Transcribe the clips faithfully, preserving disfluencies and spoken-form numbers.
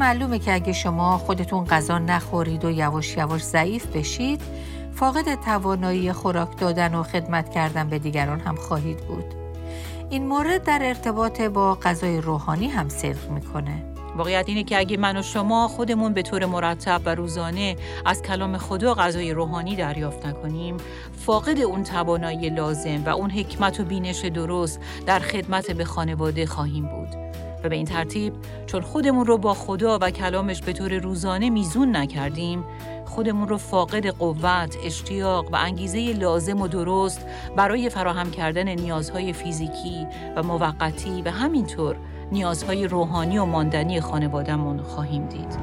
معلومه که اگه شما خودتون غذا نخورید و یواش یواش ضعیف بشید، فاقد توانایی خوراک دادن و خدمت کردن به دیگران هم خواهید بود. این مورد در ارتباط با غذای روحانی هم صدق میکنه. واقعیت اینه که اگه من و شما خودمون به طور مرتب و روزانه از کلام خدا غذای روحانی دریافت نکنیم، فاقد اون توانایی لازم و اون حکمت و بینش درست در خدمت به خانواده خواهیم بود. و به این ترتیب چون خودمون رو با خدا و کلامش به طور روزانه میزون نکردیم، خودمون رو فاقد قوت، اشتیاق و انگیزه لازم و درست برای فراهم کردن نیازهای فیزیکی و موقتی و همینطور نیازهای روحانی و ماندنی خانواده‌مون خواهیم دید.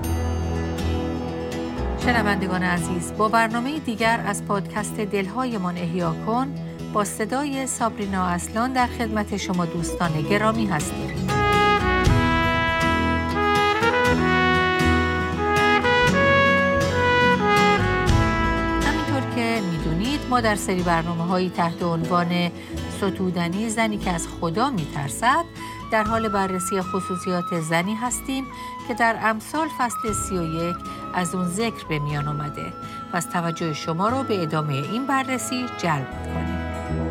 شنوندگان عزیز، با برنامه دیگر از پادکست دلهایمان احیا کن با صدای سابرینا اصلان در خدمت شما دوستان گرامی هستیم. ما در سری برنامه‌هایی تحت عنوان ستودنی زنی که از خدا می‌ترسد در حال بررسی خصوصیات زنی هستیم که در امثال فصل سی و یک از اون ذکر به میان اومده. پس توجه شما رو به ادامه این بررسی جلب کنیم.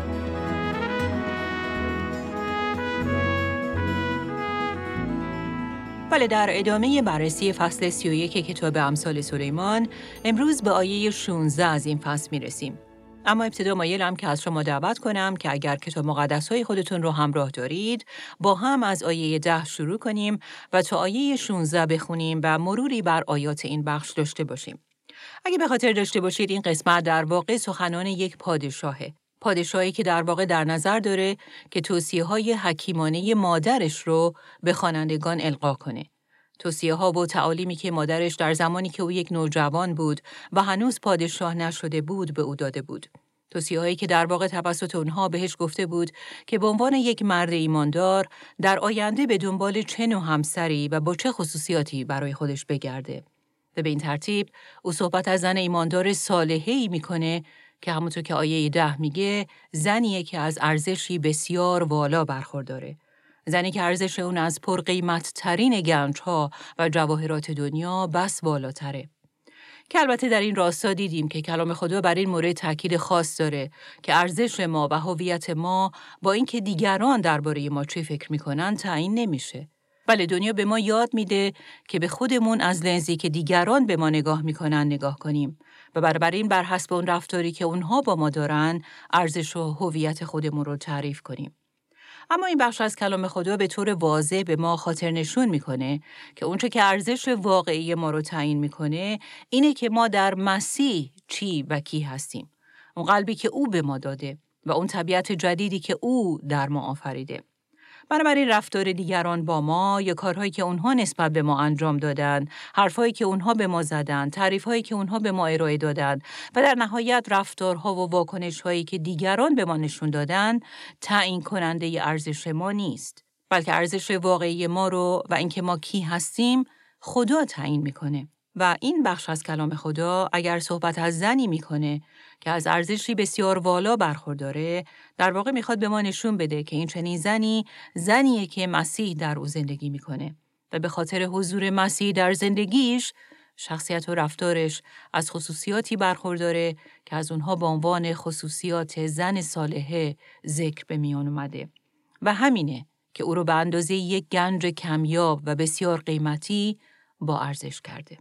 بله، در ادامه بررسی فصل سی و یک کتاب امثال سلیمان امروز به آیه شانزده از این فصل می‌رسیم. اما ابتدا مایلم که از شما دعوت کنم که اگر کتاب مقدس‌های خودتون رو همراه دارید، با هم از آیه ده شروع کنیم و تا آیه شانزده بخونیم و مروری بر آیات این بخش داشته باشیم. اگه به خاطر داشته باشید این قسمت در واقع سخنان یک پادشاهه. پادشاهی که در واقع در نظر داره که توصیه‌های حکیمانه مادرش رو به خوانندگان القا کنه. توصیه‌ها و تعالیمی که مادرش در زمانی که او یک نوجوان بود و هنوز پادشاه نشده بود به او داده بود. توصیه‌هایی که در واقع توسط اونها بهش گفته بود که به عنوان یک مرد ایماندار در آینده به دنبال چه نوع همسری و با چه خصوصیاتی برای خودش بگرده. و به این ترتیب او صحبت از زن ایماندار صالحه‌ای میکنه که همونطور که آیه ده میگه زنیه که از ارزشی بسیار والا برخورداره. زنی که ارزش اون از پرقیمت ترین گنج‌ها و جواهرات دنیا بس بالاتره. که البته در این راستا دیدیم که کلام خدا بر این مورد تاکید خاص داره که ارزش ما و هویت ما با اینکه دیگران درباره ما چه فکر میکنن تعیین نمیشه. بله، دنیا به ما یاد میده که به خودمون از لنزی که دیگران به ما نگاه میکنن نگاه کنیم و بنابراین بر حسب اون رفتاری که اونها با ما دارن ارزش و هویت خودمون رو تعریف کنیم. اما این بخش از کلام خدا به طور واضح به ما خاطر نشون میکنه که اونچه که ارزش واقعی ما رو تعیین میکنه اینه که ما در مسیح چی و کی هستیم. اون قلبی که او به ما داده و اون طبیعت جدیدی که او در ما آفریده. بنابراین رفتار دیگران با ما یا کارهایی که اونها نسبت به ما انجام دادن، حرفایی که اونها به ما زدن، تعریفهایی که اونها به ما ارائه دادن و در نهایت رفتارها و واکنشهایی که دیگران به ما نشون دادن تعیین کننده ارزش ما نیست، بلکه ارزش واقعی ما رو و اینکه ما کی هستیم خدا تعیین میکنه. و این بخش از کلام خدا اگر صحبت از زنی میکنه که از ارزشی بسیار والا برخورداره، در واقع میخواد به ما نشون بده که این چنین زنی زنیه که مسیح در او زندگی میکنه و به خاطر حضور مسیح در زندگیش شخصیت و رفتارش از خصوصیاتی برخورداره که از اونها به عنوان خصوصیات زن صالحه ذکر به میان اومده و همینه که او رو به اندازه یک گنج کمیاب و بسیار قیمتی با ارزش کرده.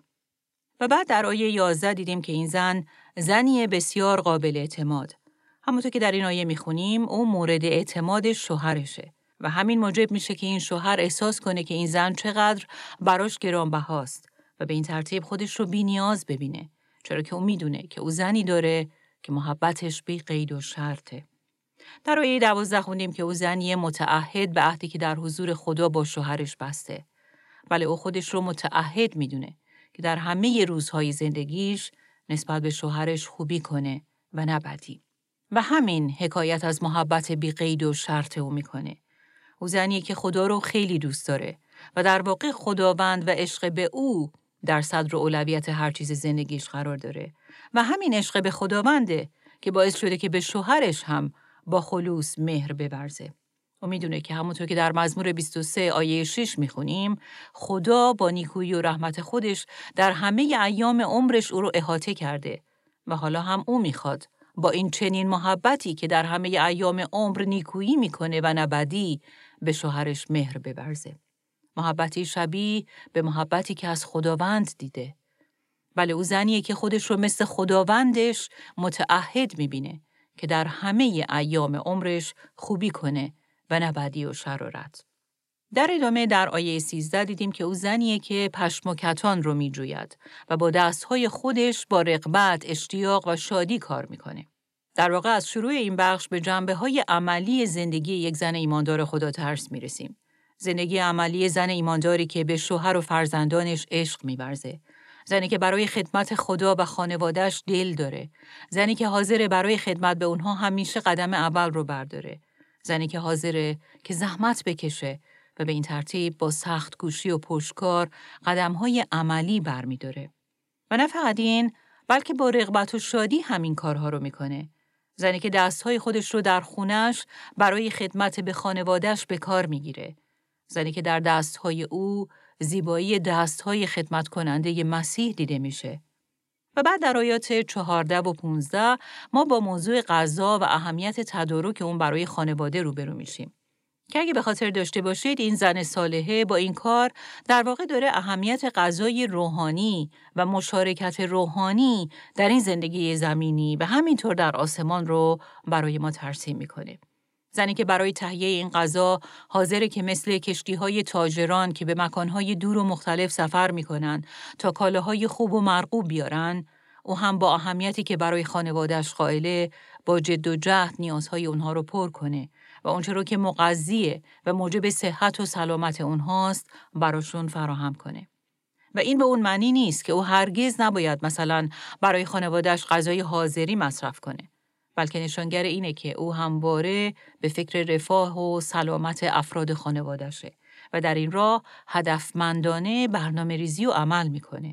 و بعد در آیه یازده دیدیم که این زن زنی بسیار قابل اعتماد. همونطور که در این آیه میخونیم او مورد اعتماد شوهرشه و همین موجب میشه که این شوهر احساس کنه که این زن چقدر براش گرانبهاست و به این ترتیب خودش رو بی نیاز ببینه، چرا که او میدونه که او زنی داره که محبتش بی قید و شرطه. در آیه دوازده خوندیم که او زنی متعهد به عهدی که در حضور خدا با شوهرش بسته. بله، او خودش رو متعهد میدونه که در همه روزهای زندگیش نسبت به شوهرش خوبی کنه و نه بدی. و همین حکایت از محبت بی قید و شرط او میکنه. او زنیه که خدا رو خیلی دوست داره و در واقع خداوند و عشق به او در صدر و اولویت هر چیز زندگیش قرار داره و همین عشق به خداونده که باعث شده که به شوهرش هم با خلوص مهر بورزه. او میدونه که همونطور که در مزمور بیست و سه آیه شش میخونیم، خدا با نیکویی و رحمت خودش در همه ایام عمرش او رو احاطه کرده و حالا هم او میخواد با این چنین محبتی که در همه ایام عمر نیکویی میکنه و نبدی به شوهرش مهر بورزه. محبتی شبیه به محبتی که از خداوند دیده. بله، او زنیه که خودش رو مثل خداوندش متعهد میبینه که در همه ایام عمرش خوبی کنه و نه بدی و شرارت. در ادامه در آیه سیزده دیدیم که او زنیه که پشم و کتان رو میجوید و با دستهای خودش با رغبت، اشتیاق و شادی کار میکنه. در واقع از شروع این بخش به جنبه‌های عملی زندگی یک زن ایماندار خدا ترس میرسیم. زندگی عملی زن ایمانداری که به شوهر و فرزندانش عشق می‌ورزه. زنی که برای خدمت خدا و خانواده‌اش دل داره. زنی که حاضره برای خدمت به اونها همیشه قدم اول رو برداره. زنی که حاضره که زحمت بکشه و به این ترتیب با سخت کوشی و پشتکار قدم‌های عملی برمی‌داره. و نه فقط این، بلکه با رغبت و شادی همین کارها رو میکنه. زنی که دست‌های خودش رو در خونش برای خدمت به خانواده‌اش به کار میگیره. زنی که در دست‌های او زیبایی دست‌های خدمت کننده مسیح دیده میشه. و بعد در آیات چهارده و پانزده ما با موضوع غذا و اهمیت تدارک اون برای خانواده روبرو میشیم. که اگه به خاطر داشته باشید این زن صالحه با این کار در واقع داره اهمیت غذای روحانی و مشارکت روحانی در این زندگی زمینی و همینطور در آسمان رو برای ما ترسیم میکنه. زنی که برای تهیه این غذا حاضره که مثل کشتی‌های تاجران که به مکان‌های دور و مختلف سفر میکنن تا کالاهای خوب و مرغوب بیارن، او هم با اهمیتی که برای خانواده‌اش قائله با جد و جهد نیازهای اونها رو پر کنه و اونچه رو که مغذیه و موجب صحت و سلامت اونهاست براشون فراهم کنه. و این به اون معنی نیست که او هرگز نباید مثلا برای خانواده‌اش غذای حاضری مصرف کنه، بلکه نشانگر اینه که او همواره به فکر رفاه و سلامت افراد خانواده‌شه و در این راه هدفمندانه برنامه ریزی و عمل میکنه.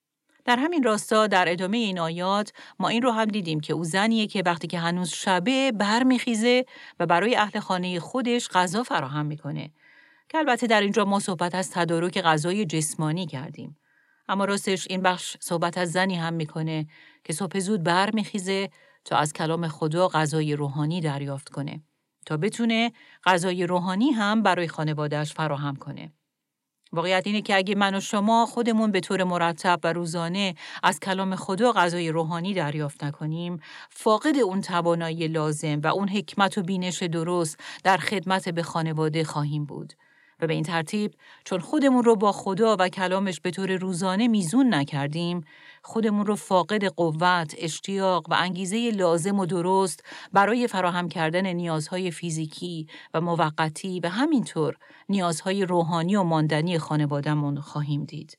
در همین راستا در ادامه این آیات ما این رو هم دیدیم که او زنیه که وقتی که هنوز شبه برمیخیزه و برای اهل خانه خودش غذا فراهم میکنه. که البته در اینجا ما صحبت از تدارک غذای جسمانی کردیم. اما راستش این بخش صحبت از زنی هم میکنه که صبح زود برمیخیزه تا از کلام خدا غذای روحانی دریافت کنه تا بتونه غذای روحانی هم برای خانواده‌اش فراهم کنه. واقعیت اینه که اگه من و شما خودمون به طور مرتب و روزانه از کلام خدا غذای روحانی دریافت نکنیم، فاقد اون توانایی لازم و اون حکمت و بینش درست در خدمت به خانواده خواهیم بود. و به این ترتیب چون خودمون رو با خدا و کلامش به طور روزانه میزون نکردیم، خودمون رو فاقد قوت، اشتیاق و انگیزه لازم و درست برای فراهم کردن نیازهای فیزیکی و موقتی و همینطور نیازهای روحانی و ماندنی خانواده‌مون خواهیم دید.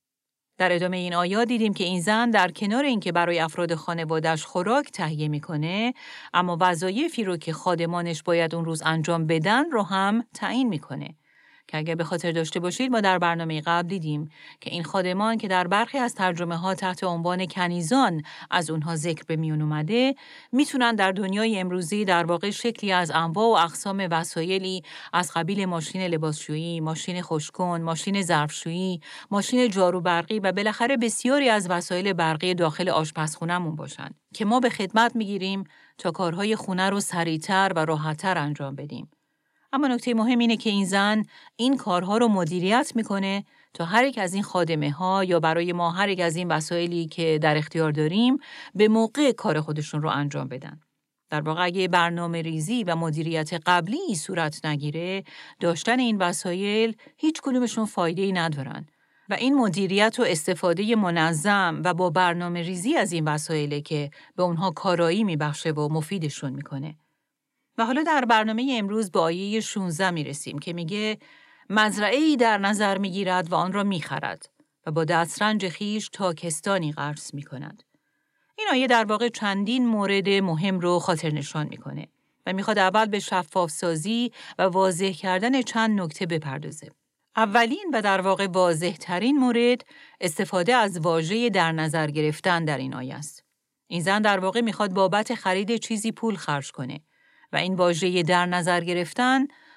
در ادامه این آیات دیدیم که این زن در کنار اینکه برای افراد خانواده‌اش خوراک تهیه میکنه، اما وظایفی رو که خادمانش باید اون روز انجام بدن رو هم تعیین میکنه. که اگر به خاطر داشته باشید ما در برنامه قبل دیدیم که این خادمان که در برخی از ترجمه ها تحت عنوان کنیزان از اونها ذکر به میون اومده، میتونن در دنیای امروزی در واقع شکلی از انواع و اقسام وسایلی از قبیل ماشین لباسشویی، ماشین خشککن، ماشین ظرفشویی، ماشین جارو برقی و بالاخره بسیاری از وسایل برقی داخل آشپزخونه‌مون باشن که ما به خدمت میگیریم تا کارهای خونه رو سریعتر و راحت‌تر انجام بدیم. اما نکته مهم اینه که این زن این کارها رو مدیریت میکنه تا هر یک از این خادمه ها یا برای ما هر یک از این وسایلی که در اختیار داریم به موقع کار خودشون رو انجام بدن. در واقع اگه برنامه ریزی و مدیریت قبلی صورت نگیره، داشتن این وسایل هیچ کدومشون فایده‌ای ندارن. و این مدیریت و استفاده منظم و با برنامه ریزی از این وسایله که به اونها کارایی میبخشه و مفیدشون میکنه. و حالا در برنامه امروز با آیه شانزده می رسیم که میگه مزرعه‌ای در نظر می گیرد و آن را می خرد و با دسترنج خیش تاکستانی غرس می کند. این آیه در واقع چندین مورد مهم رو خاطر نشان می کنه و میخواد اول به شفاف سازی و واضح کردن چند نکته بپردازه. اولین و در واقع واضح ترین مورد استفاده از واژه در نظر گرفتن در این آیه است. این زن در واقع میخواد بابت خرید چیزی پول خرج کنه. و این واژه در نظر گرفتن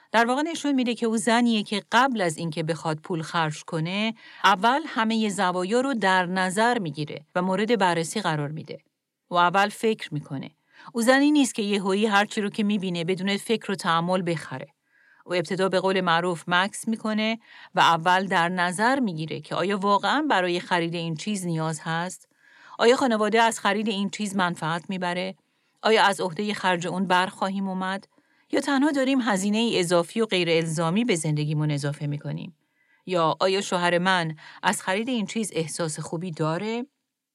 در واقع نشون میده که او زنیه که قبل از اینکه بخواد پول خرج کنه، اول همه زوایا رو در نظر میگیره و مورد بررسی قرار میده. و اول فکر میکنه. او زنی نیست که یهویی هر چی رو که میبینه بدون فکر و تأمل بخره. او ابتدا به قول معروف مکس میکنه و اول در نظر میگیره که آیا واقعاً برای خرید این چیز نیاز هست؟ آیا خانواده از خرید این چیز منفعت میبره؟ آیا از عهده خرج اون برخواهیم اومد؟ یا تنها داریم هزینه ای اضافی و غیر الزامی به زندگیمون اضافه میکنیم؟ یا آیا شوهر من از خرید این چیز احساس خوبی داره؟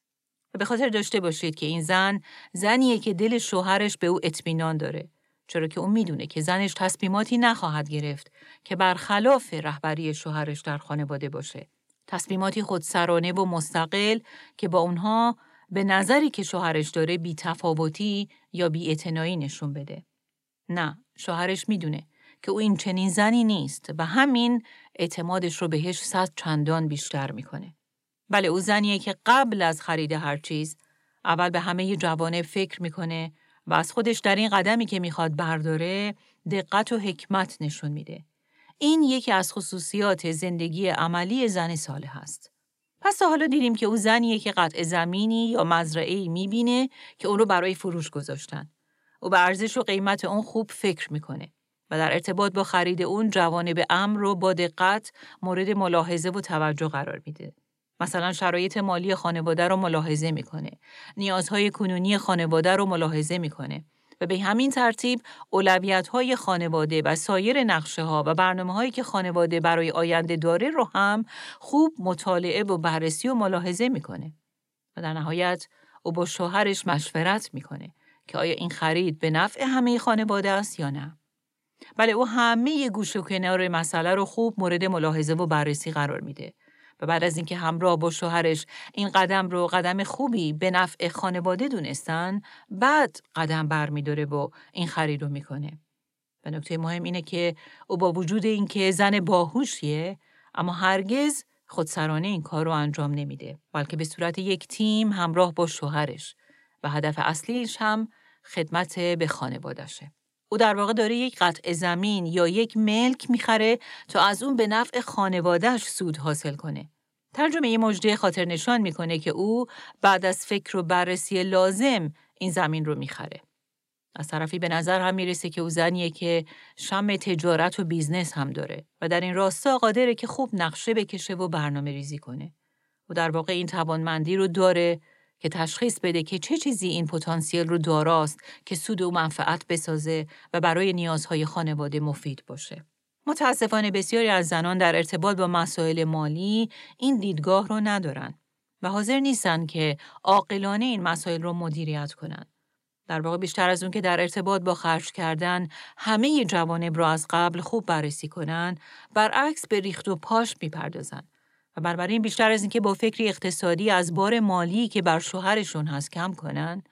و به خاطر داشته باشید که این زن زنیه که دل شوهرش به او اطمینان داره، چرا که اون میدونه که زنش تصمیماتی نخواهد گرفت که برخلاف رهبری شوهرش در خانواده باشه. تصمیماتی خودسرانه و مستقل که با اونها به نظری که شوهرش داره بی تفاوتی یا بی اعتنایی نشون بده. نه، شوهرش میدونه که او این چنین زنی نیست و همین اعتمادش رو بهش صد چندان بیشتر میکنه. بله، او زنیه که قبل از خرید هر چیز اول به همه جوانب فکر میکنه و از خودش در این قدمی که میخواد برداره دقت و حکمت نشون میده. این یکی از خصوصیات زندگی عملی زن صالح است. پس تا حالا دیدیم که او زنیه که قطع زمینی یا مزرعه‌ای میبینه که اون رو برای فروش گذاشتن. او به ارزش و قیمت اون خوب فکر میکنه و در ارتباط با خرید اون جوانب امر رو با دقت مورد ملاحظه و توجه قرار میده. مثلا شرایط مالی خانواده رو ملاحظه میکنه، نیازهای کنونی خانواده رو ملاحظه میکنه و به همین ترتیب اولویت‌های خانواده و سایر نقشه‌ها و برنامه‌هایی که خانواده برای آینده داره رو هم خوب مطالعه و بررسی و ملاحظه میکنه. و در نهایت او با شوهرش مشورت میکنه که آیا این خرید به نفع همه خانواده است یا نه. بله، او همه گوشه و کنار مسئله رو خوب مورد ملاحظه و بررسی قرار میده. و بعد از اینکه همراه با شوهرش این قدم رو قدم خوبی به نفع خانواده دونستن، بعد قدم برمی‌داره و این خرید رو میکنه. و نکته مهم اینه که او با وجود اینکه زن باهوشیه، اما هرگز خودسرانه این کار رو انجام نمیده، بلکه به صورت یک تیم همراه با شوهرش و هدف اصلیش هم خدمت به خانواده‌شه. او در واقع داره یک قطع زمین یا یک ملک میخره تا از اون به نفع خانواده‌اش سود حاصل کنه. ترجمه این مژده خاطر نشان میکنه که او بعد از فکر و بررسی لازم این زمین رو میخره. از طرفی به نظر هم میرسه که او زنیه که شم تجارت و بیزنس هم داره و در این راستا قادره که خوب نقشه بکشه و برنامه ریزی کنه. او در واقع این توانمندی رو داره که تشخیص بده که چه چیزی این پتانسیل رو داراست که سود و منفعت بسازه و برای نیازهای خانواده مفید باشه. متاسفانه بسیاری از زنان در ارتباط با مسائل مالی این دیدگاه رو ندارن و حاضر نیستن که عاقلانه این مسائل رو مدیریت کنن. در واقع بیشتر از اون که در ارتباط با خرج کردن همه جوانب رو از قبل خوب بررسی کنن، برعکس به ریخت و پاش میپردازن. و بنابراین بیشتر از این که با فکری اقتصادی از بار مالی که بر شوهرشون هست کم کنن،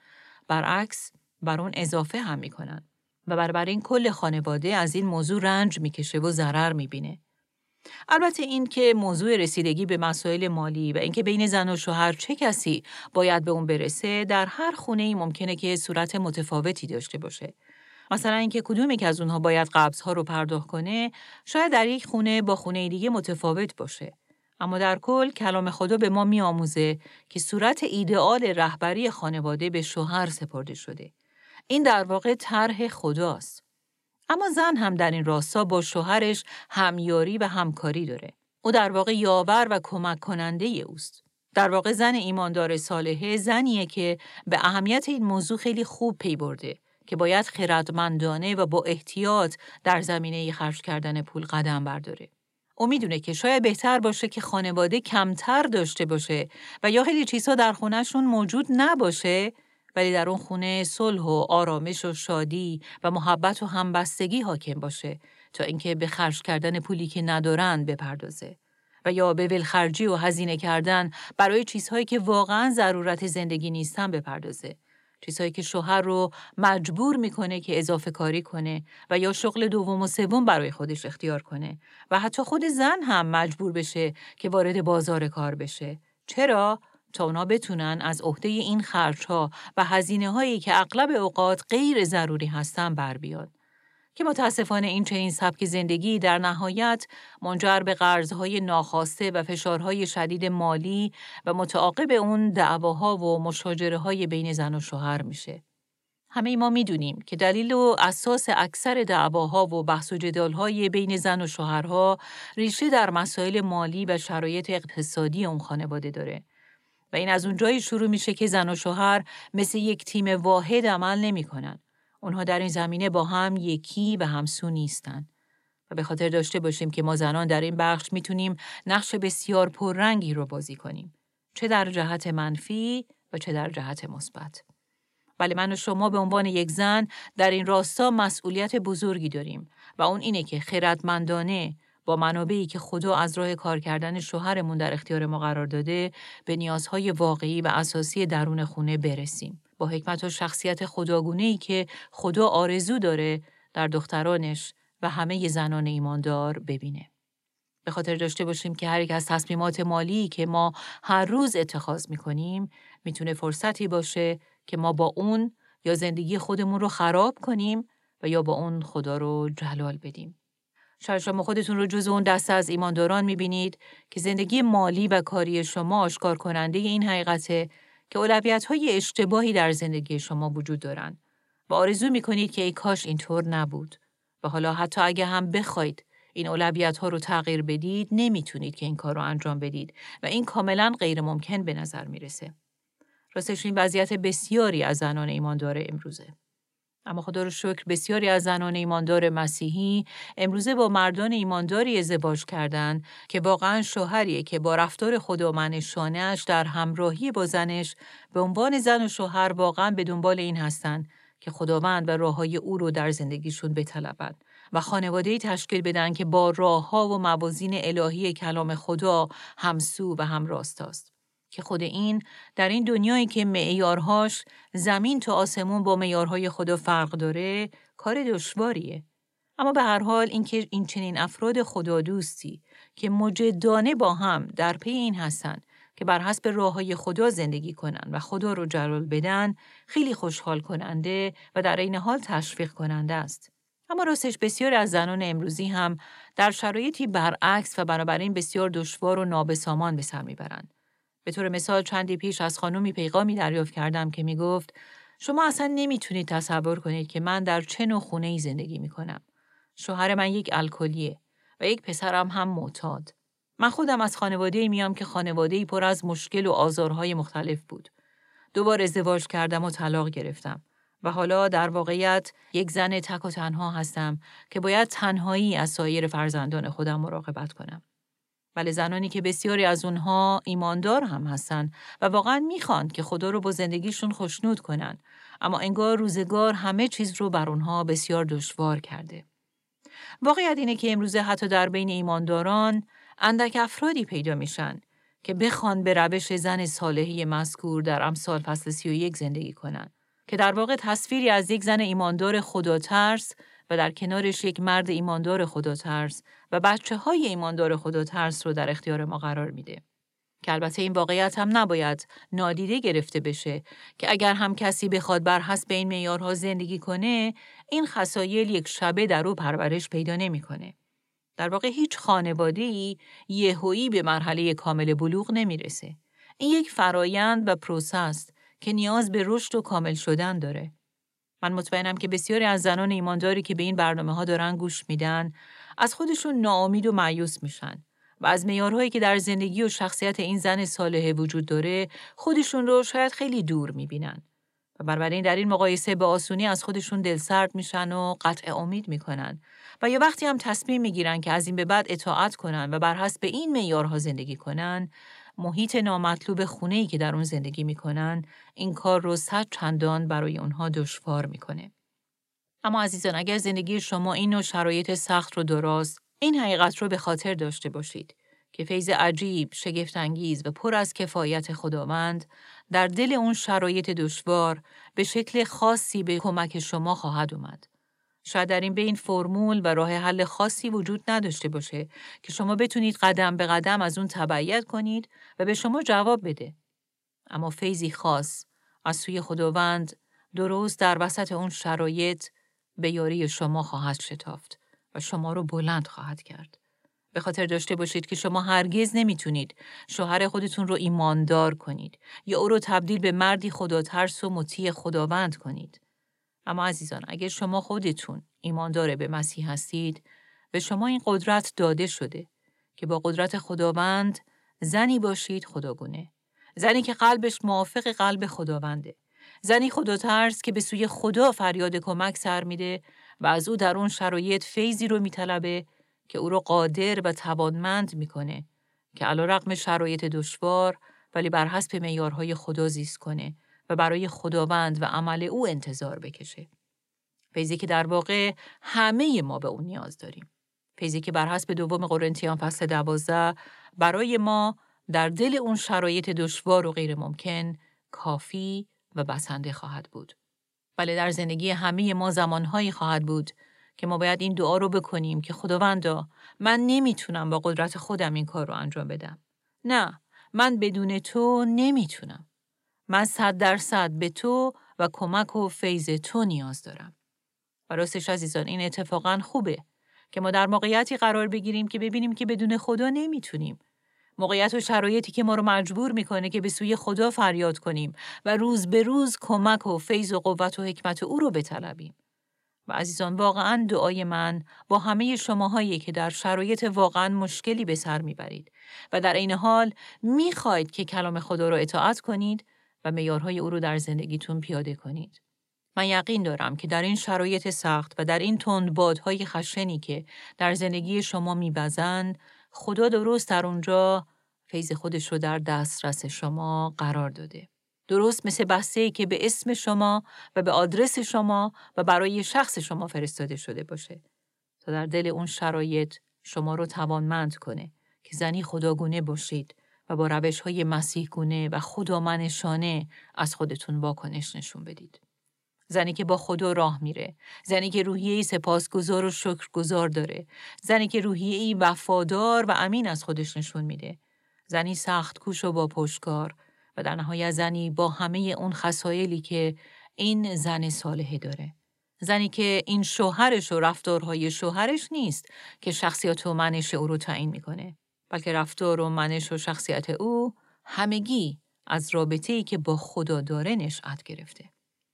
برعکس بر اون اضافه هم میکنن. و بنابراین کل خانواده از این موضوع رنج میکشه و ضرر میبینه. البته این که موضوع رسیدگی به مسائل مالی و اینکه بین زن و شوهر چه کسی باید به اون برسه در هر خونه‌ای ممکنه که صورت متفاوتی داشته باشه. مثلا اینکه کدومی که از اونها باید قبض‌ها رو پرداخت کنه، شاید در یک خونه با خونه دیگه متفاوت باشه. اما در کل کلام خدا به ما می‌آموزه که صورت ایدئال رهبری خانواده به شوهر سپرده شده. این در واقع طرح خداست. اما زن هم در این راستا با شوهرش همیاری و همکاری داره. او در واقع یاور و کمک کننده اوست. در واقع زن ایماندار صالحه زنیه که به اهمیت این موضوع خیلی خوب پی برده که باید خردمندانه و با احتیاط در زمینه خرج کردن پول قدم برداره. او میدونه که شاید بهتر باشه که خانواده کمتر داشته باشه و یا خیلی چیزها در خونه‌شون موجود نباشه، ولی در اون خونه صلح و آرامش و شادی و محبت و همبستگی حاکم باشه تا اینکه به خرج کردن پولی که ندارن بپردازه و یا به ولخرجی و هزینه کردن برای چیزهایی که واقعاً ضرورت زندگی نیستن بپردازه. چیزهایی که شوهر رو مجبور میکنه که اضافه کاری کنه و یا شغل دوم و سوم برای خودش اختیار کنه و حتی خود زن هم مجبور بشه که وارد بازار کار بشه. چرا؟ تا اونا بتونن از عهده این خرج‌ها و هزینه‌هایی که اغلب اوقات غیر ضروری هستن بر بیان. که متاسفانه این چنین سبک زندگی در نهایت منجر به قرضهای ناخواسته و فشارهای شدید مالی و متعاقب اون دعواها و مشاجره‌های بین زن و شوهر میشه. همه ما میدونیم که دلیل و اساس اکثر دعواها و بحث و جدالهای بین زن و شوهرها ریشه در مسائل مالی و شرایط اقتصادی اون خانواده داره. و این از اونجایی شروع میشه که زن و شوهر مثل یک تیم واحد عمل نمی‌کنن. اونها در این زمینه با هم یکی و همسو نیستن. و به خاطر داشته باشیم که ما زنان در این بخش میتونیم نقش بسیار پررنگی رو بازی کنیم. چه در جهت منفی و چه در جهت مثبت. ولی من و شما به عنوان یک زن در این راستا مسئولیت بزرگی داریم و اون اینه که خردمندانه با منابعی که خدا از راه کار کردن شوهرمون در اختیار ما قرار داده به نیازهای واقعی و اساسی درون خونه برسیم. با حکمت و شخصیت خداگونه‌ای که خدا آرزو داره در دخترانش و همه زنان ایماندار ببینه. به خاطر داشته باشیم که هر یک از تصمیمات مالی که ما هر روز اتخاذ می‌کنیم میتونه فرصتی باشه که ما با اون یا زندگی خودمون رو خراب کنیم و یا با اون خدا رو جلال بدیم. شاید شما خودتون رو جز اون دسته از ایمانداران می‌بینید که زندگی مالی و کاری شما آشکار کننده این حقیقته که اولویت‌های اشتباهی در زندگی شما وجود دارن و آرزو می‌کنید که ای کاش اینطور نبود. و حالا حتی اگه هم بخواید این اولویت‌ها رو تغییر بدید، نمی‌تونید که این کار رو انجام بدید و این کاملاً غیر ممکن به نظر میرسه. راستش این وضعیت بسیاری از زنان ایماندار امروزه. اما خدا رو شکر بسیاری از زنان ایماندار مسیحی امروزه با مردان ایمانداری ازدواج کردند که واقعاً شوهریه که با رفتار خدامنشانه‌اش در همراهی با زنش به عنوان زن و شوهر واقعاً به دنبال این هستن که خداوند و راههای او رو در زندگیشون بطلبند و خانواده‌ای تشکیل بدن که با راهها و موازین الهی کلام خدا همسو و همراستاست. که خود این در این دنیایی که معیارهاش زمین تا آسمون با معیارهای خدا فرق داره، کار دشواریه. اما به هر حال اینکه این چنین افراد خدا دوستی که مجدانه با هم در پی این هستن که بر حسب راههای خدا زندگی کنن و خدا رو جلال بدن، خیلی خوشحال کننده و در این حال تشویق کننده است. اما راستش بسیار از زنان امروزی هم در شرایطی برعکس و بنابراین بسیار دشوار و نابسامان به سر میبرند. به طور مثال چندی پیش از خانومی پیغامی دریافت کردم که می گفت شما اصلا نمیتونید تصور کنید که من در چه نوع خونه‌ای زندگی میکنم. شوهر من یک الکلیه و یک پسرم هم معتاد. من خودم از خانواده‌ای میام که خانواده‌ای پر از مشکل و آزارهای مختلف بود. دوبار ازدواج کردم و طلاق گرفتم و حالا در واقعیت یک زن تک و تنها هستم که باید تنهایی از سایر فرزندان خودم مراقبت کنم. ولی زنانی که بسیاری از اونها ایماندار هم هستن و واقعا میخوان که خدا رو با زندگیشون خوشنود کنن، اما انگار روزگار همه چیز رو بر اونها بسیار دشوار کرده. واقعیت اینه که امروزه حتی در بین ایمانداران اندک افرادی پیدا میشن که بخوان به روش زن صالحی مذکور در امثال فصل سی و یک زندگی کنن، که در واقع تصویری از یک زن ایماندار خدا ترس و در کنارش یک مرد ایماندار خدا ترس و بچه های ایماندار خدا ترس رو در اختیار ما قرار میده. که البته این واقعیت هم نباید نادیده گرفته بشه که اگر هم کسی بخواد بر حسب این معیارها زندگی کنه، این خصایل یک شبه در او پرورش پیدا نمیکنه. در واقع هیچ خانواده‌ای یهویی به مرحله کامل بلوغ نمیرسه. این یک فرایند و پروسه است که نیاز به رشد و کامل شدن داره. من مطمئنم که بسیاری از زنان ایمانداری که به این برنامه‌ها دارن گوش میدن، از خودشون ناامید و مایوس میشن و از معیارهایی که در زندگی و شخصیت این زن صالحه وجود داره، خودشون رو شاید خیلی دور میبینن. و بنابراین در این مقایسه به آسونی از خودشون دلسرد میشن و قطع امید میکنن و یا وقتی هم تصمیم میگیرن که از این به بعد اطاعت کنن و بر حسب این معیارها زندگی کنن، محیط نامطلوب خونه‌ای که در اون زندگی میکنن این کار رو صد چندان برای اونها دشوار میکنه. اما عزیزان، اگر زندگی شما این نوع شرایط سخت رو دراست، این حقیقت رو به خاطر داشته باشید که فیض عجیب، شگفت‌انگیز و پر از کفایت خداوند در دل اون شرایط دشوار به شکل خاصی به کمک شما خواهد اومد. شاید در این بین فرمول و راه حل خاصی وجود نداشته باشه که شما بتونید قدم به قدم از اون تبعیت کنید و به شما جواب بده. اما فیضی خاص از سوی خداوند درست در وسط اون شرایط به یاری شما خواهد شتافت و شما رو بلند خواهد کرد. به خاطر داشته باشید که شما هرگز نمیتونید شوهر خودتون رو ایماندار کنید یا او رو تبدیل به مردی خداترس و مطیع خداوند کنید. اما عزیزان، اگر شما خودتون ایماندار به مسیح هستید، به شما این قدرت داده شده که با قدرت خداوند زنی باشید خداگونه. زنی که قلبش موافق قلب خداونده. زنی خداترس که به سوی خدا فریاد کمک سر میده و از او در اون شرایط فیضی رو میطلبه که او رو قادر و توانمند میکنه که علیرغم شرایط دشوار ولی بر حسب معیارهای خدا زیست کنه و برای خداوند و عمل او انتظار بکشه. فیضی که در واقع همه ما به اون نیاز داریم. فیضی که بر حسب دوم قرنتیان فصل دوازده برای ما در دل اون شرایط دشوار و غیر ممکن کافی و بسنده خواهد بود. ولی در زندگی همه ما زمانهایی خواهد بود که ما باید این دعا رو بکنیم که خداوندا، من نمیتونم با قدرت خودم این کار رو انجام بدم. نه، من بدون تو نمیتونم. من صد درصد به تو و کمک و فیض تو نیاز دارم. و راستش عزیزان، این اتفاقاً خوبه که ما در موقعیتی قرار بگیریم که ببینیم که بدون خدا نمیتونیم. موقعیت و شرایطی که ما رو مجبور میکنه که به سوی خدا فریاد کنیم و روز به روز کمک و فیض و قوت و حکمت او رو بطلبیم. و عزیزان، واقعاً دعای من با همه شماهایی که در شرایط واقعاً مشکلی به سر میبرید و در این حال میخواید که کلام خدا رو اطاعت کنید و معیارهای او رو در زندگیتون پیاده کنید. من یقین دارم که در این شرایط سخت و در این تندبادهای خشنی که در زندگی شما می‌وزند، خدا درست در اونجا فیض خودش رو در دسترس شما قرار داده. درست مثل بسته‌ای که به اسم شما و به آدرس شما و برای شخص شما فرستاده شده باشه تا در دل اون شرایط شما رو توانمند کنه که زنی خداگونه باشید و با روش‌های مسیحگونه و خدامنشانه از خودتون واکنش نشون بدید. زنی که با خدا راه میره، زنی که روحیه‌ای سپاسگزار و شکرگزار داره، زنی که روحیه‌ای وفادار و امین از خودش نشون میده، زنی سخت کوش و با پشتکار و در نهایت زنی با همه اون خصایلی که این زن صالحه داره. زنی که این شوهرش و رفتارهای شوهرش نیست که شخصیت و منش او رو تعیین میکنه، بلکه رفتار و منش و شخصیت او همگی از رابطه‌ای که با خدا داره نشأت گرفته.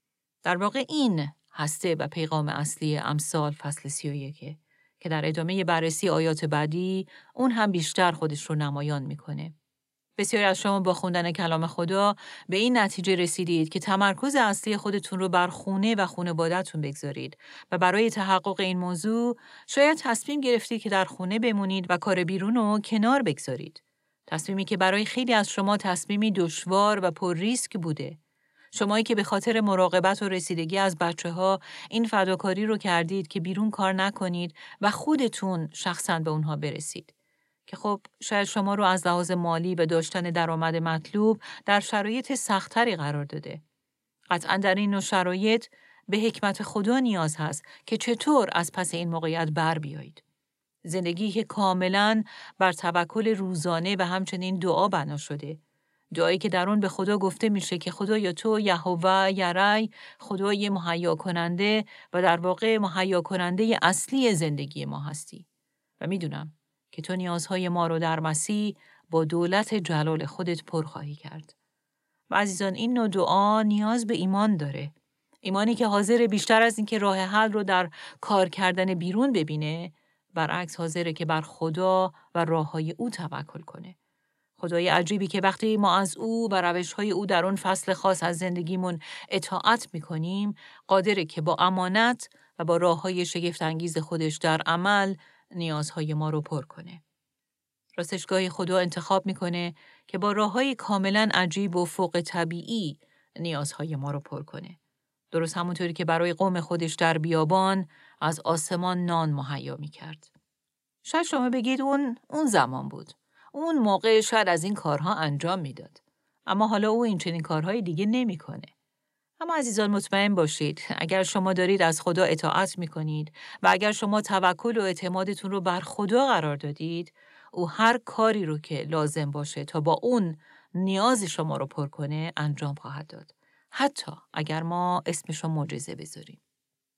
در واقع این هسته و پیغام اصلی امثال فصل سی و یک که در ادامه بررسی آیات بعدی اون هم بیشتر خودش رو نمایان میکنه. بسیاری از شما با خوندن کلام خدا به این نتیجه رسیدید که تمرکز اصلی خودتون رو بر خونه و خانواده‌تون بگذارید و برای تحقق این موضوع شاید تصمیم گرفتید که در خونه بمونید و کار بیرون رو کنار بگذارید. تصمیمی که برای خیلی از شما تصمیمی دشوار و پر ریسک بوده. شمایی که به خاطر مراقبت و رسیدگی از بچه‌ها این فداکاری رو کردید که بیرون کار نکنید و خودتون شخصاً به اونها برسید. که خب شاید شما رو از لحاظ مالی به داشتن درآمد مطلوب در شرایط سخت‌تری قرار داده. قطعاً در این نوع شرایط به حکمت خدا نیاز هست که چطور از پس این موقعیت بر بیایید. زندگی که کاملاً بر توکل روزانه و همچنین دعا بنا شده. دعایی که در اون به خدا گفته میشه که خدایا تو یهوه یرای، خدای مهیا کننده و در واقع مهیا کننده اصلی زندگی ما هستی. و میدونم که تو نیازهای ما رو در مسیح با دولت جلال خودت پر خواهی کرد. و عزیزان، این نوع دعا نیاز به ایمان داره. ایمانی که حاضر بیشتر از این که راه حل رو در کار کردن بیرون ببینه، برعکس حاضره که بر خدا و راههای او توکل کنه. خدای عجیبی که وقتی ما از او و روش‌های او در اون فصل خاص از زندگیمون اطاعت می‌کنیم، قادره که با امانت و با راه‌های شگفت‌انگیز خودش در عمل نیازهای ما رو پر کنه. راستش گاهی خدا انتخاب می‌کنه که با راه‌های کاملاً عجیب و فوق طبیعی نیازهای ما رو پر کنه. درست همونطوری که برای قوم خودش در بیابان از آسمان نان مهیا می‌کرد. شاید شما بگید اون اون زمان بود. اون موقع شاید از این کارها انجام میداد. اما حالا او این چنین کارهای دیگه نمیکنه. اما عزیزان، مطمئن باشید اگر شما دارید از خدا اطاعت میکنید و اگر شما توکل و اعتمادتون رو بر خدا قرار دادید، او هر کاری رو که لازم باشه تا با اون نیاز شما رو پر کنه انجام خواهد داد. حتی اگر ما اسمش رو معجزه بذاریم.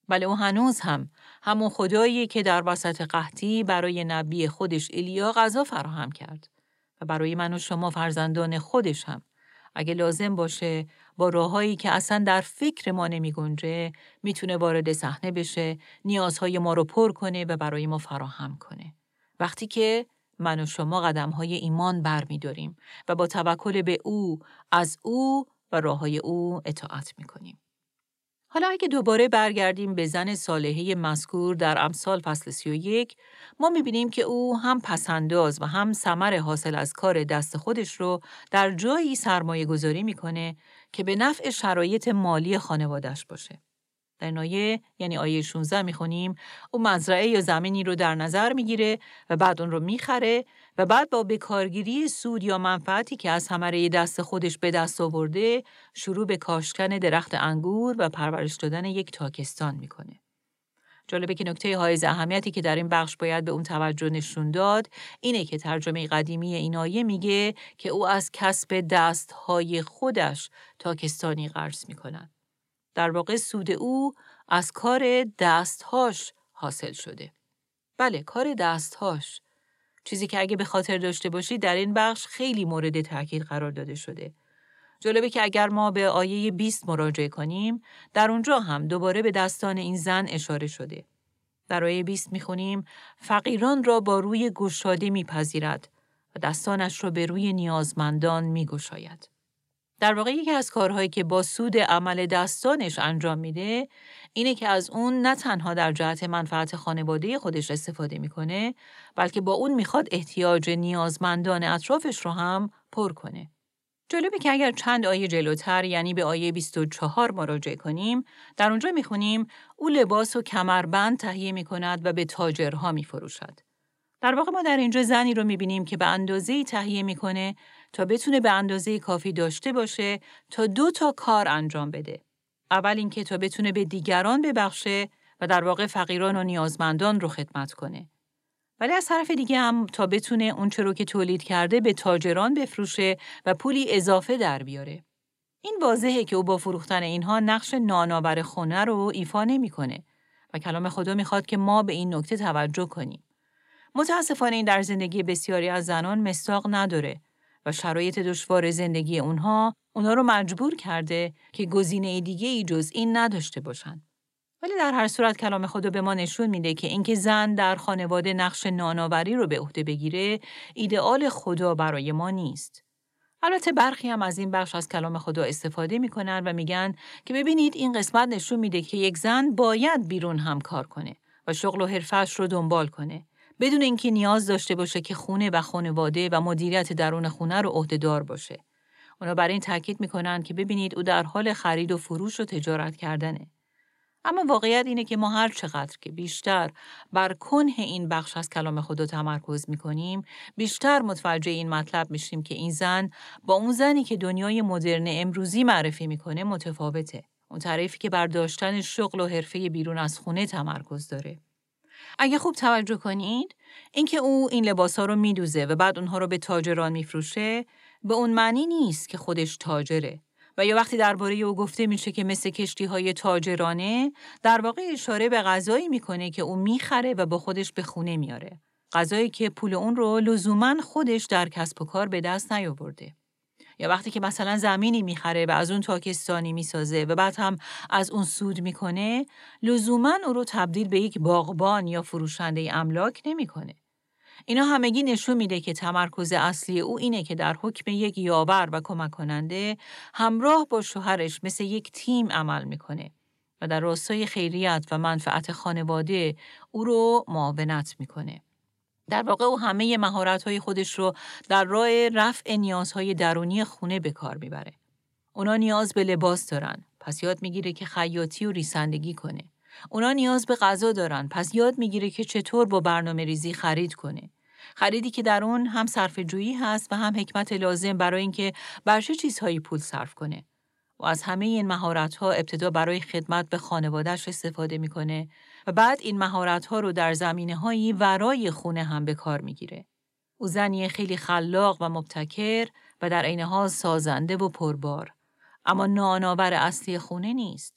بله او هنوز هم همون خداییه که در وسط قحطی برای نبی خودش ایلیا غذا فراهم کرد و برای من و شما فرزندان خودش هم اگه لازم باشه با راهایی که اصلا در فکر ما نمی گنجه میتونه وارد صحنه بشه، نیازهای ما رو پر کنه و برای ما فراهم کنه. وقتی که من و شما قدمهای ایمان بر می داریم و با توکل به او، از او و راههای او اطاعت می کنیم. حالا اگه دوباره برگردیم به زن صالحه مذکور در امثال فصل سی و یک، ما می‌بینیم که او هم پسنداز و هم ثمر حاصل از کار دست خودش رو در جایی سرمایه گذاری میکنه که به نفع شرایط مالی خانوادش باشه. در این آیه، یعنی آیه شانزده میخونیم، او مزرعه یا زمینی رو در نظر میگیره و بعد اون رو میخره و بعد با بکارگیری سود یا منفعتی که از ثمره دست خودش به دست آورده شروع به کاشتن درخت انگور و پرورش دادن یک تاکستان میکنه. جالبه که نکته حائز اهمیتی که در این بخش باید به اون توجه نشون داد اینه که ترجمه قدیمی این آیه میگه که او از کسب دستهای خودش تاکستانی غرس میکنه. در واقع سود او از کار دستهاش حاصل شده. بله، کار دستهاش. چیزی که اگه به خاطر داشته باشید در این بخش خیلی مورد تاکید قرار داده شده. جالبه که اگر ما به آیه بیست مراجعه کنیم، در اونجا هم دوباره به دستان این زن اشاره شده. در آیه بیست میخونیم فقیران را با روی گشاده میپذیرد و دستانش را به روی نیازمندان میگشاید. در واقع یکی از کارهایی که با سود عمل دستانش انجام میده اینه که از اون نه تنها در جهت منفعت خانواده خودش استفاده میکنه بلکه با اون میخواد احتیاج نیازمندان اطرافش رو هم پر کنه. جالبه که اگر چند آیه جلوتر یعنی به آیه بیست و چهار مراجعه کنیم در اونجا میخونیم او لباس و کمربند تهیه میکند و به تاجرها میفروشد. در واقع ما در اینجا زنی رو میبینیم که به اندازه‌ای تهیه میکنه تا بتونه به اندازه کافی داشته باشه تا دو تا کار انجام بده. اول اینکه تا بتونه به دیگران ببخشه و در واقع فقیران و نیازمندان رو خدمت کنه. ولی از طرف دیگه هم تا بتونه اون چه رو که تولید کرده به تاجران بفروشه و پولی اضافه در بیاره. این واضحه که او با فروختن اینها نقش نانآور خونه رو ایفا نمی‌کنه و کلام خدا میخواد که ما به این نکته توجه کنیم. متاسفانه این در زندگی بسیاری از زنان مصداق نداره و شرایط دشوار زندگی اونها اونها رو مجبور کرده که گزینه دیگه ای جز این نداشته باشن. ولی در هر صورت کلام خدا به ما نشون میده که اینکه زن در خانواده نقش نانآوری رو به عهده بگیره ایدئال خدا برای ما نیست. البته برخی هم از این بخش از کلام خدا استفاده میکنن و میگن که ببینید این قسمت نشون میده که یک زن باید بیرون هم کار کنه و شغل و حرفش رو دنبال کنه بدون اینکه نیاز داشته باشه که خونه و خانواده و مدیریت درون خونه رو عهده‌دار باشه. اونا برای این تاکید میکنن که ببینید او در حال خرید و فروش و تجارت کردنه. اما واقعیت اینه که ما هر چقدر که بیشتر بر کنه این بخش از کلام خدا تمرکز میکنیم، بیشتر متوجه این مطلب میشیم که این زن با اون زنی که دنیای مدرن امروزی معرفی میکنه متفاوته. اون طرفی که بر داشتن شغل و حرفه بیرون از خونه تمرکز داره. اگه خوب توجه کنید، اینکه او این لباسا رو میدوزه و بعد اونها رو به تاجران میفروشه، به اون معنی نیست که خودش تاجره. و یا وقتی درباره او گفته میشه که مثل کشتی‌های تاجرانه، در واقع اشاره به غذایی میکنه که او میخره و با خودش به خونه میاره. غذایی که پول اون رو لزوماً خودش در کسب و کار به دست نیاورده. یا وقتی که مثلا زمینی میخره و از اون تاکستانی میسازه و بعد هم از اون سود میکنه، لزوماً او رو تبدیل به یک باغبان یا فروشنده املاک نمیکنه. اینا همگی نشون میده که تمرکز اصلی او اینه که در حکم یک یاور و کمک کننده همراه با شوهرش مثل یک تیم عمل میکنه و در راستای خیریت و منفعت خانواده او رو معاونت میکنه. در واقع او همه مهارت‌های خودش رو در راه رفع نیازهای درونی خونه به کار میبره. اونا نیاز به لباس دارن، پس یاد میگیره که خیاطی و ریسندگی کنه. اونا نیاز به غذا دارن، پس یاد میگیره که چطور با برنامه ریزی خرید کنه. خریدی که در اون هم صرفه‌جویی هست و هم حکمت لازم برای اینکه بر چه چیزهایی پول صرف کنه. و از همه این مهارت‌ها ابتدا برای خدمت به خانواده‌اش استفاده میکنه و بعد این مهارت‌ها رو در زمینه‌هایی ورای خونه هم به کار میگیره. او زنی خیلی خلاق و مبتکر و در عین حال سازنده و پربار. اما نانآور اصلی خونه نیست.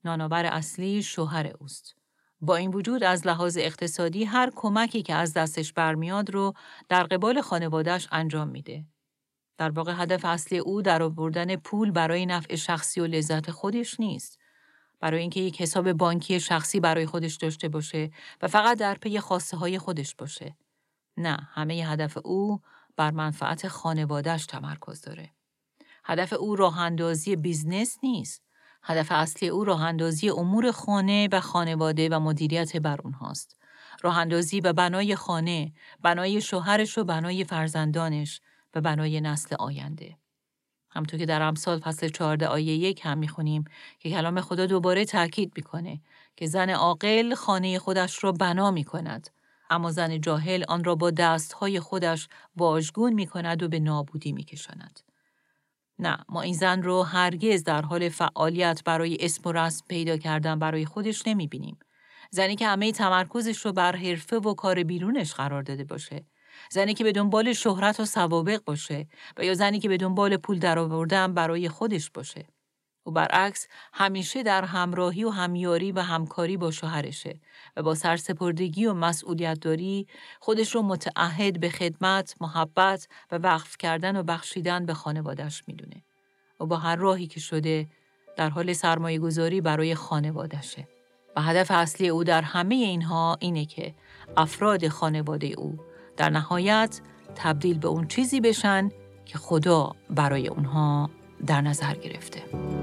نانآور اصلی شوهر اوست. با این وجود از لحاظ اقتصادی هر کمکی که از دستش برمیاد رو در قبال خانواده‌اش انجام میده. در واقع هدف اصلی او در آوردن پول برای نفع شخصی و لذت خودش نیست. برای اینکه یک حساب بانکی شخصی برای خودش داشته باشه و فقط در پی خواسته های خودش باشه. نه، همه هدف او بر منفعت خانواده‌اش تمرکز داره. هدف او راه اندازی بیزنس نیست. هدف اصلی او راه اندازی امور خانه و خانواده و مدیریت بر اونهاست. راه اندازی و بنای خانه، بنای شوهرش و بنای فرزندانش و بنای نسل آینده. همونطور که در امثال فصل چهارده آیه یک هم میخونیم که کلام خدا دوباره تاکید میکنه که زن عاقل خانه خودش را بنا میکند، اما زن جاهل آن را با دستهای خودش واژگون میکند و به نابودی میکشاند. نه، ما این زن رو هرگز در حال فعالیت برای اسم و رسم پیدا کردن برای خودش نمیبینیم. زنی که همه تمرکزش رو بر حرفه و کار بیرونش قرار داده باشه. زنی که به دنبال شهرت و سوابق باشه و یا زنی که به دنبال پول درآوردن برای خودش باشه. و برعکس همیشه در همراهی و همیاری و همکاری با شوهرشه و با سرسپردگی و مسئولیت داری خودش رو متعهد به خدمت، محبت و وقف کردن و بخشیدن به خانواده‌اش میدونه. و با هر راهی که شده در حال سرمایه گذاری برای خانواده‌شه. و هدف اصلی او در همه اینها اینه که افراد خانواده او در نهایت تبدیل به اون چیزی بشن که خدا برای اونها در نظر گرفته.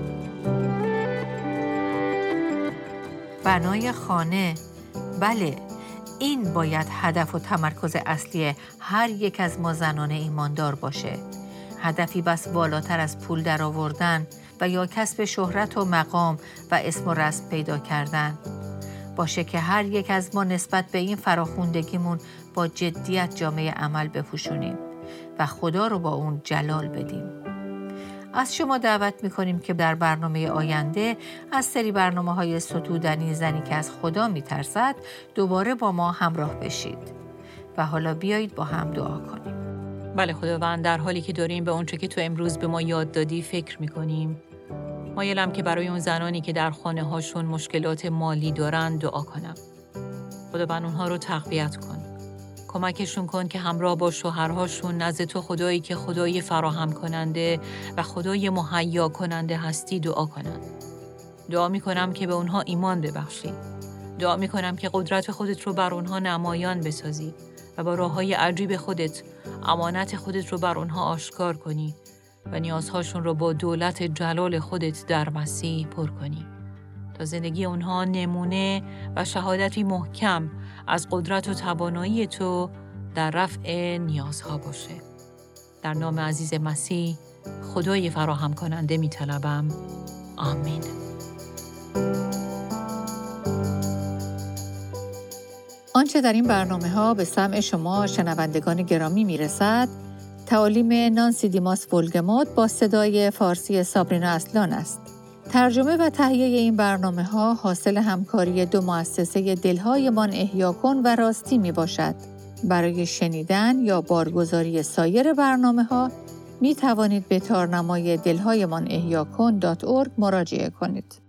بنای خانه، بله، این باید هدف و تمرکز اصلی هر یک از ما زنان ایماندار باشه. هدفی بس بالاتر از پول درآوردن و یا کسب شهرت و مقام و اسم و رسم پیدا کردن. باشه که هر یک از ما نسبت به این فراخوندگیمون با جدیت جامعه عمل بپوشونیم و خدا رو با اون جلال بدیم. از شما دعوت میکنیم که در برنامه آینده از سری برنامه‌های ستودنی زنی که از خدا میترسد دوباره با ما همراه بشید. و حالا بیایید با هم دعا کنیم. بله خداوند، در حالی که داریم به اونچه که تو امروز به ما یاد دادی فکر میکنیم، مایلم که برای اون زنانی که در خانه هاشون مشکلات مالی دارن دعا کنم. خداوند اونها رو تقویت کن. کمکشون کن که همراه با شوهرهاشون نزد تو خدایی که خدای فراهم کننده و خدای مهیا کننده هستی دعا کنن. دعا می کنم که به اونها ایمان ببخشی. دعا می کنم که قدرت خودت رو بر اونها نمایان بسازی و با راههای عجیب خودت امانت خودت رو بر اونها آشکار کنی و نیازهاشون رو با دولت جلال خودت در مسیح پر کنی تا زندگی اونها نمونه و شهادتی محکم از قدرت و توانایی تو در رفع نیازها باشه. در نام عزیز مسیح خدای فراهم کننده می طلبم. آمین. آنچه در این برنامه ها به سمع شما شنوندگان گرامی می رسد، تعالیم نانسی دیماس ولگموت با صدای فارسی سابرینا اصلان است. ترجمه و تهیه این برنامه ها حاصل همکاری دو مؤسسه دلهایمان احیا کن و راستی می باشد. برای شنیدن یا بارگزاری سایر برنامه ها می توانید به تارنمای دلهایمان احیا کن دات اورگ مراجعه کنید.